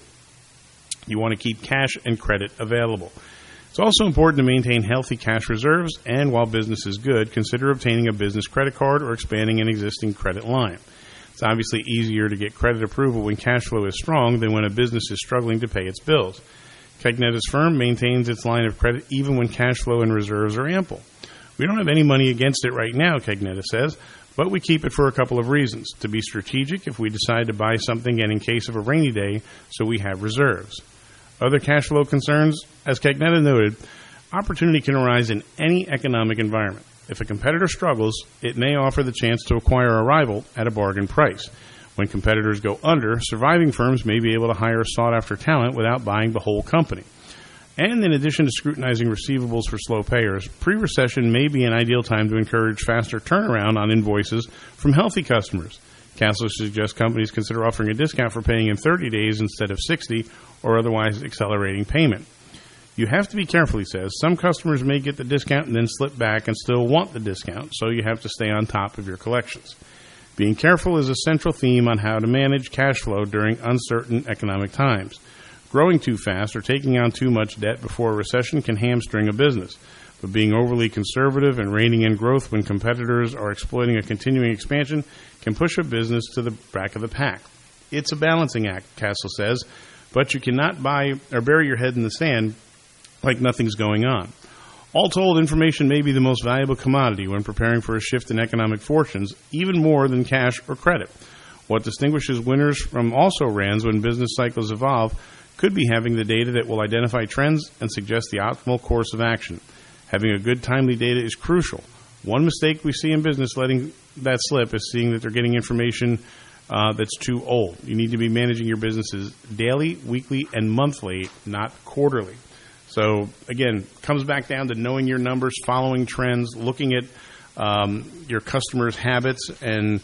You want to keep cash and credit available. It's also important to maintain healthy cash reserves, and while business is good, consider obtaining a business credit card or expanding an existing credit line. It's obviously easier to get credit approval when cash flow is strong than when a business is struggling to pay its bills. Cagnetta's firm maintains its line of credit even when cash flow and reserves are ample. We don't have any money against it right now, Cagnetta says, but we keep it for a couple of reasons. To be strategic if we decide to buy something and in case of a rainy day, so we have reserves. Other cash flow concerns, as Cagnetta noted, opportunity can arise in any economic environment. If a competitor struggles, it may offer the chance to acquire a rival at a bargain price. When competitors go under, surviving firms may be able to hire sought-after talent without buying the whole company. And in addition to scrutinizing receivables for slow payers, pre-recession may be an ideal time to encourage faster turnaround on invoices from healthy customers. Castle suggests companies consider offering a discount for paying in 30 days instead of 60, or otherwise accelerating payment. You have to be careful, he says. Some customers may get the discount and then slip back and still want the discount, so you have to stay on top of your collections. Being careful is a central theme on how to manage cash flow during uncertain economic times. Growing too fast or taking on too much debt before a recession can hamstring a business. But being overly conservative and reining in growth when competitors are exploiting a continuing expansion can push a business to the back of the pack. It's a balancing act, Castle says, but you cannot buy or bury your head in the sand like nothing's going on. All told, information may be the most valuable commodity when preparing for a shift in economic fortunes, even more than cash or credit. What distinguishes winners from also-rans when business cycles evolve could be having the data that will identify trends and suggest the optimal course of action. Having a good, timely data is crucial. One mistake we see in business letting that slip is seeing that they're getting information that's too old. You need to be managing your businesses daily, weekly, and monthly, not quarterly. So, again, comes back down to knowing your numbers, following trends, looking at your customers' habits, and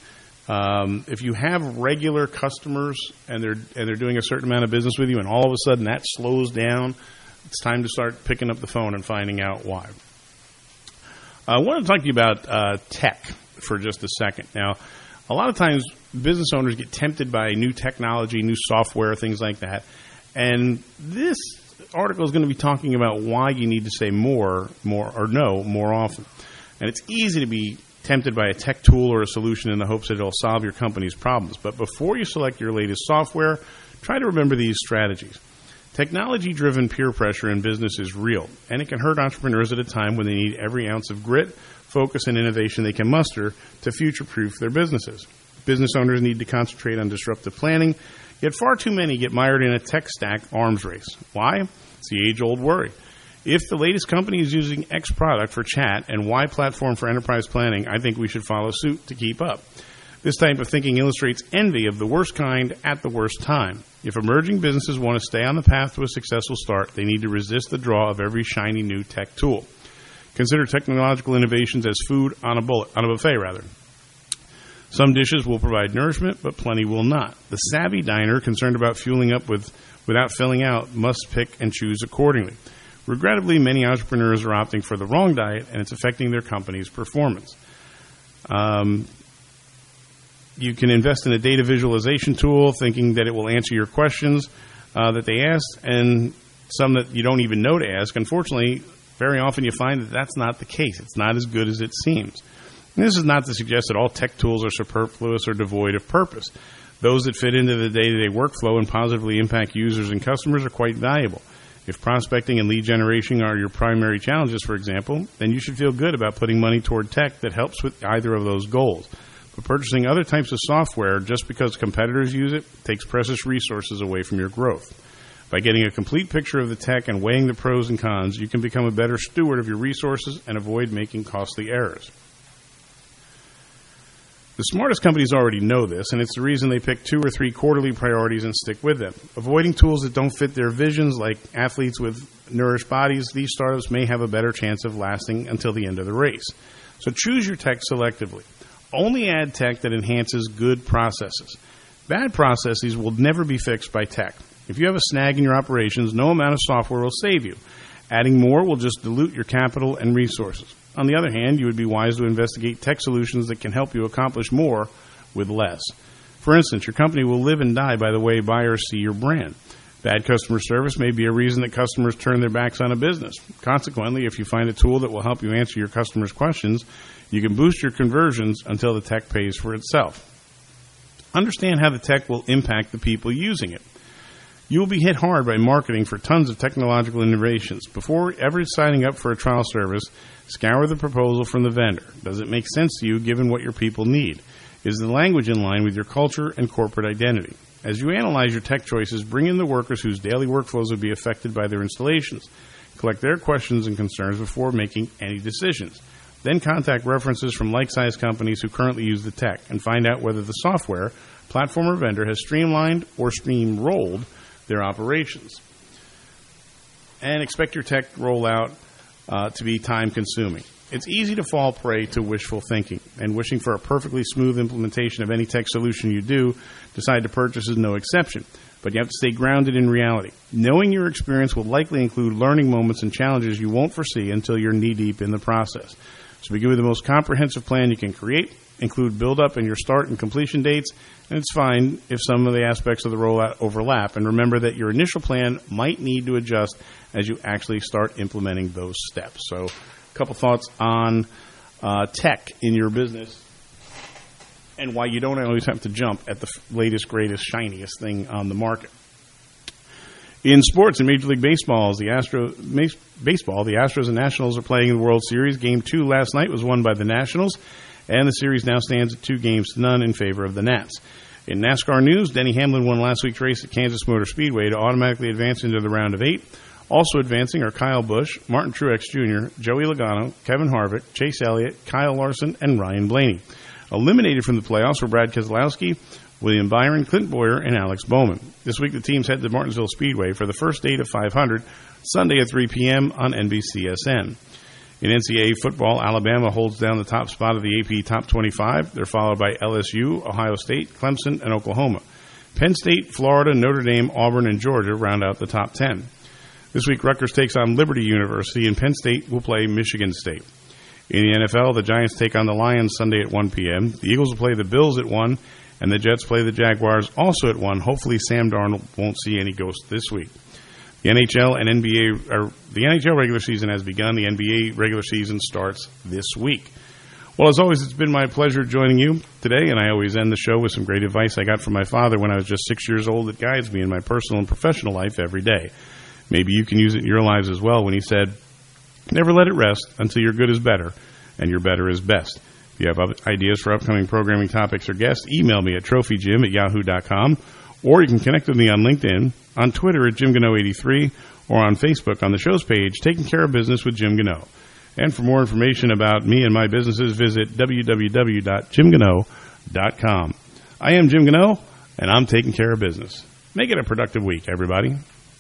If you have regular customers and they're doing a certain amount of business with you, and all of a sudden that slows down, it's time to start picking up the phone and finding out why. I want to talk to you about tech for just a second. Now, a lot of times business owners get tempted by new technology, new software, things like that. And this article is going to be talking about why you need to say more often. And it's easy to be tempted by a tech tool or a solution in the hopes that it'll solve your company's problems. But before you select your latest software, try to remember these strategies. Technology-driven peer pressure in business is real, and it can hurt entrepreneurs at a time when they need every ounce of grit, focus, and innovation they can muster to future-proof their businesses. Business owners need to concentrate on disruptive planning, yet far too many get mired in a tech stack arms race. Why? It's the age-old worry. If the latest company is using X product for chat and Y platform for enterprise planning, I think we should follow suit to keep up. This type of thinking illustrates envy of the worst kind at the worst time. If emerging businesses want to stay on the path to a successful start, they need to resist the draw of every shiny new tech tool. Consider technological innovations as food on a buffet. Some dishes will provide nourishment, but plenty will not. The savvy diner, concerned about fueling up without filling out, must pick and choose accordingly. Regrettably, many entrepreneurs are opting for the wrong diet, and it's affecting their company's performance. You can invest in a data visualization tool thinking that it will answer your questions that they asked, and some that you don't even know to ask. Unfortunately, very often you find that that's not the case. It's not as good as it seems. And this is not to suggest that all tech tools are superfluous or devoid of purpose. Those that fit into the day-to-day workflow and positively impact users and customers are quite valuable. If prospecting and lead generation are your primary challenges, for example, then you should feel good about putting money toward tech that helps with either of those goals. But purchasing other types of software just because competitors use it takes precious resources away from your growth. By getting a complete picture of the tech and weighing the pros and cons, you can become a better steward of your resources and avoid making costly errors. The smartest companies already know this, and it's the reason they pick 2 or 3 quarterly priorities and stick with them. Avoiding tools that don't fit their visions, like athletes with nourished bodies, these startups may have a better chance of lasting until the end of the race. So choose your tech selectively. Only add tech that enhances good processes. Bad processes will never be fixed by tech. If you have a snag in your operations, no amount of software will save you. Adding more will just dilute your capital and resources. On the other hand, you would be wise to investigate tech solutions that can help you accomplish more with less. For instance, your company will live and die by the way buyers see your brand. Bad customer service may be a reason that customers turn their backs on a business. Consequently, if you find a tool that will help you answer your customers' questions, you can boost your conversions until the tech pays for itself. Understand how the tech will impact the people using it. You will be hit hard by marketing for tons of technological innovations. Before ever signing up for a trial service, scour the proposal from the vendor. Does it make sense to you given what your people need? Is the language in line with your culture and corporate identity? As you analyze your tech choices, bring in the workers whose daily workflows will be affected by their installations. Collect their questions and concerns before making any decisions. Then contact references from like-sized companies who currently use the tech and find out whether the software, platform, or vendor has streamlined or steamrolled their operations. And expect your tech rollout to be time-consuming. It's easy to fall prey to wishful thinking, and wishing for a perfectly smooth implementation of any tech solution you do decide to purchase is no exception. But you have to stay grounded in reality. Knowing your experience will likely include learning moments and challenges you won't foresee until you're knee-deep in the process. So begin with the most comprehensive plan you can create, include build-up and your start and completion dates, and it's fine if some of the aspects of the rollout overlap. And remember that your initial plan might need to adjust as you actually start implementing those steps. So a couple thoughts on tech in your business and why you don't always have to jump at the latest, greatest, shiniest thing on the market. In sports, in Major League Baseball, the Astros and Nationals are playing in the World Series. Game 2 last night was won by the Nationals, and the series now stands at 2-0 in favor of the Nats. In NASCAR news, Denny Hamlin won last week's race at Kansas Motor Speedway to automatically advance into the round of 8. Also advancing are Kyle Busch, Martin Truex Jr., Joey Logano, Kevin Harvick, Chase Elliott, Kyle Larson, and Ryan Blaney. Eliminated from the playoffs were Brad Keselowski, William Byron, Clint Boyer, and Alex Bowman. This week the teams head to Martinsville Speedway for the first date of 500, Sunday at 3 p.m. on NBCSN. In NCAA football, Alabama holds down the top spot of the AP Top 25. They're followed by LSU, Ohio State, Clemson, and Oklahoma. Penn State, Florida, Notre Dame, Auburn, and Georgia round out the top 10. This week, Rutgers takes on Liberty University, and Penn State will play Michigan State. In the NFL, the Giants take on the Lions Sunday at 1 p.m. The Eagles will play the Bills at 1, and the Jets play the Jaguars also at 1. Hopefully, Sam Darnold won't see any ghosts this week. The NHL and NBA, the NHL regular season has begun. The NBA regular season starts this week. Well, as always, it's been my pleasure joining you today, and I always end the show with some great advice I got from my father when I was just 6 years old that guides me in my personal and professional life every day. Maybe you can use it in your lives as well when he said, never let it rest until your good is better and your better is best. If you have ideas for upcoming programming topics or guests, email me at trophyjim@yahoo.com, or you can connect with me on LinkedIn, on Twitter at JimGano83, or on Facebook on the show's page, Taking Care of Business with Jim Gano. And for more information about me and my businesses, visit www.jimgano.com. I am Jim Gano, and I'm taking care of business. Make it a productive week, everybody.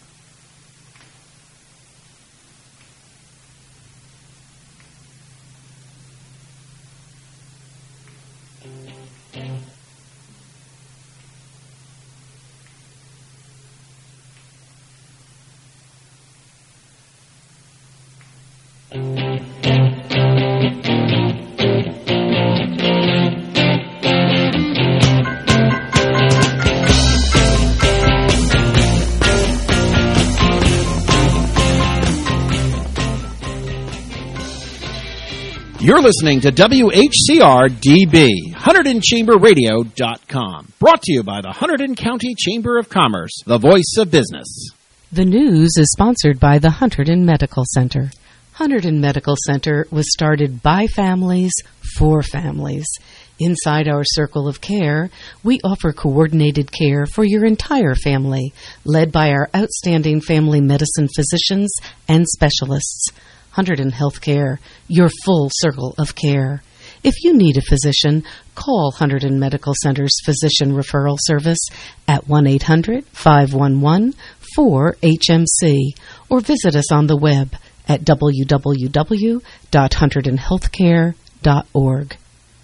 You're listening to WHCR-DB, HunterdonChamberRadio.com. Brought to you by the Hunterdon County Chamber of Commerce, the voice of business. The news is sponsored by the Hunterdon Medical Center. Hunterdon Medical Center was started by families for families. Inside our circle of care, we offer coordinated care for your entire family, led by our outstanding family medicine physicians and specialists. Hunterdon Healthcare, your full circle of care. If you need a physician, call Hunterdon Medical Center's Physician Referral Service at 1-800-511-4HMC or visit us on the web at www.hunterdonhealthcare.org.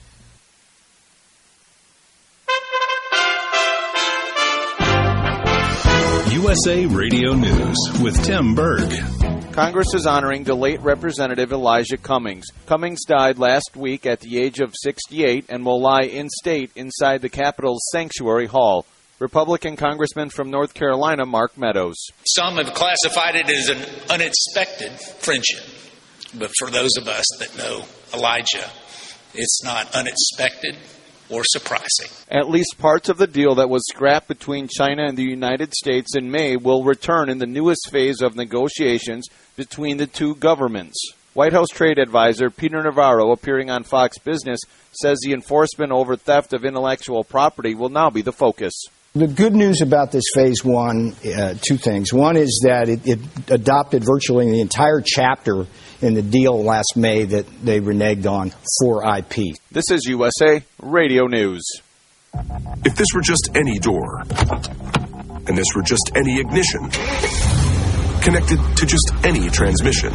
USA Radio News with Tim Berg. Congress is honoring the late Representative Elijah Cummings. Cummings died last week at the age of 68 and will lie in state inside the Capitol's Sanctuary Hall. Republican Congressman from North Carolina, Mark Meadows. Some have classified it as an unexpected friendship. But for those of us that know Elijah, it's not unexpected or surprising. At least parts of the deal that was scrapped between China and the United States in May will return in the newest phase of negotiations between the two governments. White House trade advisor Peter Navarro, appearing on Fox Business, says the enforcement over theft of intellectual property will now be the focus. The good news about this phase one, two things. One is that it adopted virtually the entire chapter in the deal last May that they reneged on for IP. This is USA Radio News. If this were just any door, and this were just any ignition, connected to just any transmission,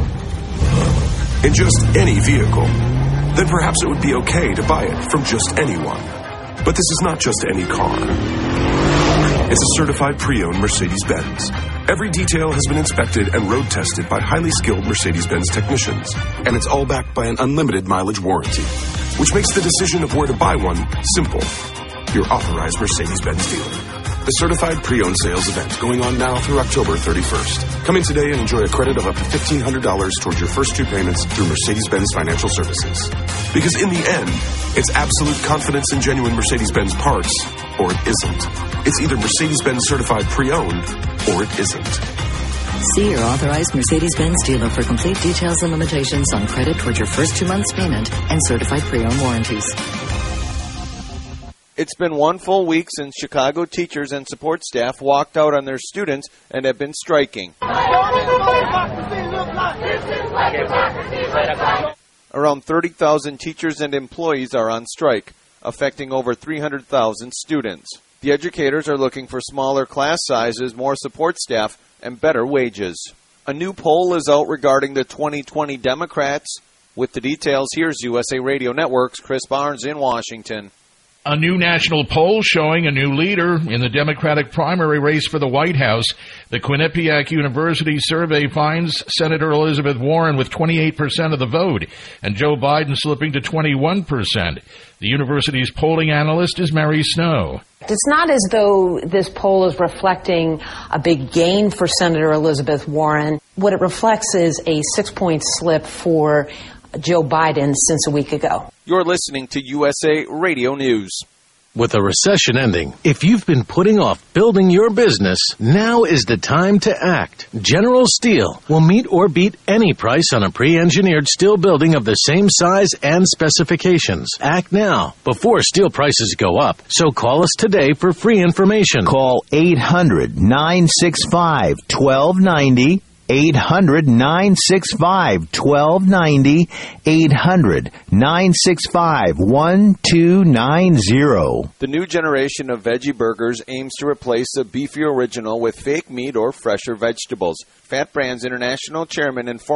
in just any vehicle, then perhaps it would be okay to buy it from just anyone. But this is not just any car. It's a certified pre-owned Mercedes-Benz. Every detail has been inspected and road tested by highly skilled Mercedes-Benz technicians. And it's all backed by an unlimited mileage warranty, which makes the decision of where to buy one simple. Your authorized Mercedes-Benz dealer. The certified pre-owned sales event going on now through October 31st. Come in today and enjoy a credit of up to $1,500 towards your first two payments through Mercedes-Benz Financial Services. Because in the end, it's absolute confidence in genuine Mercedes-Benz parts, or it isn't. It's either Mercedes-Benz certified pre-owned, or it isn't. See your authorized Mercedes-Benz dealer for complete details and limitations on credit towards your first 2 months payment and certified pre-owned warranties. It's been one full week since Chicago teachers and support staff walked out on their students and have been striking. Around 30,000 teachers and employees are on strike, affecting over 300,000 students. The educators are looking for smaller class sizes, more support staff, and better wages. A new poll is out regarding the 2020 Democrats. With the details, here's USA Radio Network's Chris Barnes in Washington. A new national poll showing a new leader in the Democratic primary race for the White House. The Quinnipiac University survey finds Senator Elizabeth Warren with 28% of the vote and Joe Biden slipping to 21%. The university's polling analyst is Mary Snow. It's not as though this poll is reflecting a big gain for Senator Elizabeth Warren. What it reflects is a 6-point slip for Joe Biden since a week ago. You're listening to USA Radio News. With a recession ending, if you've been putting off building your business, now is the time to act. General Steel will meet or beat any price on a pre-engineered steel building of the same size and specifications. Act now, before steel prices go up. So call us today for free information. Call 800-965-1290. 800-965-1290, 800-965-1290. The new generation of veggie burgers aims to replace a beefy original with fake meat or fresher vegetables. Fat Brands International Chairman and former